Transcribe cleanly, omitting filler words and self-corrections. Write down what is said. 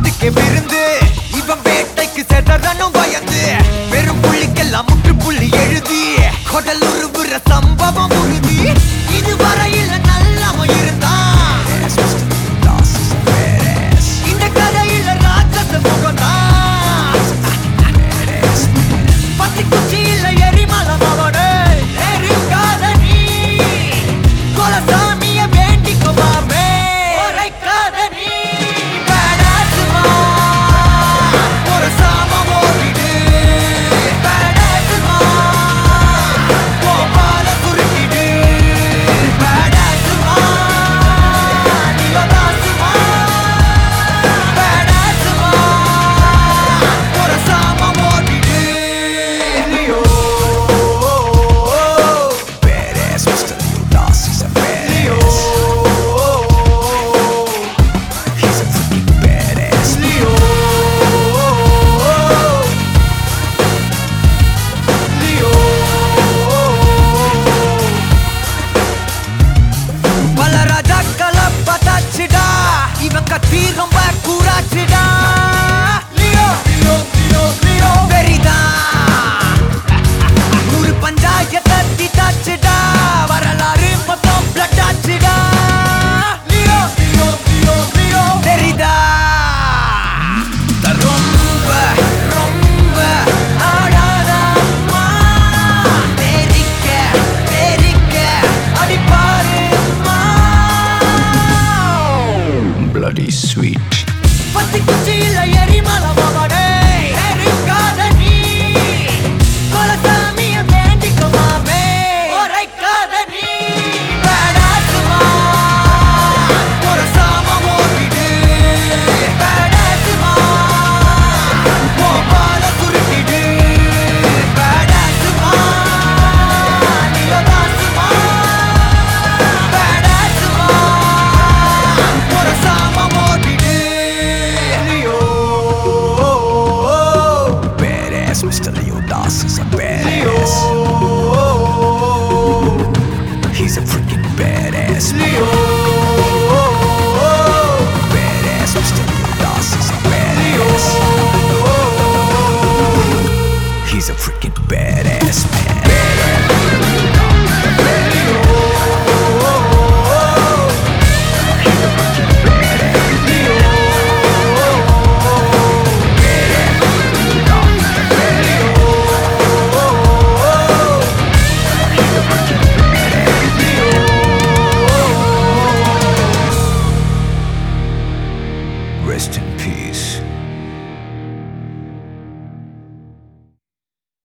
காட்டுக்கே விருந்து இவன் வேட்டைக்கு செதறனும் பயந்து வெறும் புள்ளிக்கெல்லாம் முற்றுப்புள்ளி எழுதி கொடல் உருவுற சம்பவம் உறுதி இதுவரையில் நல்லவன் இருந்தான் இந்த கதையில ராட்சச முகம்தான் பத்தி குச்சியில எரிமலம் அவனே எரிக்காத நீ கொலசாமிய வேண்டிக்குமாமே உரைக்காத நீ பேடாசுமா ஒரு சாமம் ஓடிடு பேடாசுமா கோபால குறுக்கிடு பேடாசுமா நியோதாசுமா பேடாசுமா ஒரு சாமம் ஓடிடு Leo Badass, Mr. Ludas, he's a badass. He's a freaking badass. Leo, Leo. பல ராஜாக்களை பார்த்தாச்சுடா இவன் கத்தி ரொம்ப கூறாச்சுடா லியோ லியோ லியோ லியோ வெறிதான் நூறு பஞ்சாயத்தை தீட்டாச்சுடா வரலாறு மொத்தம் பிளட் ஆச்சுடா லியோ லியோ லியோ லியோ வெறிதா ரொம்ப ரொம்ப ஆடாதம்மா தெரிக்க தெரிக்க அடிப்பாருமா Bloody sweet. பத்தி குச்சியில எரிமலமா